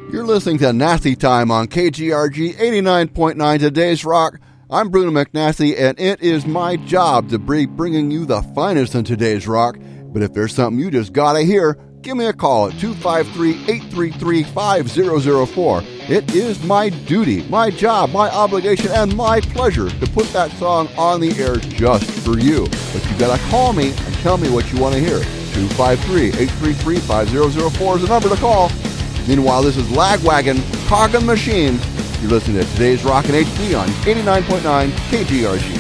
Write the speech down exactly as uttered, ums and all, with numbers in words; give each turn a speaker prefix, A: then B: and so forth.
A: You're listening to Nasty Time on K G R G eighty-nine point nine Today's Rock. I'm Bruno McNasty, and it is my job to be bringing you the finest in today's rock. But if there's something you just gotta hear, give me a call at two five three, eight three three, five zero zero four. It is my duty, my job, my obligation, and my pleasure to put that song on the air just for you. But you gotta call me and tell me what you want to hear. two five three, eight three three, five zero zero four is the number to call. Meanwhile, this is Lagwagon, Cog and Machine. You're listening to Today's Rock in H D on eighty-nine point nine K G R G.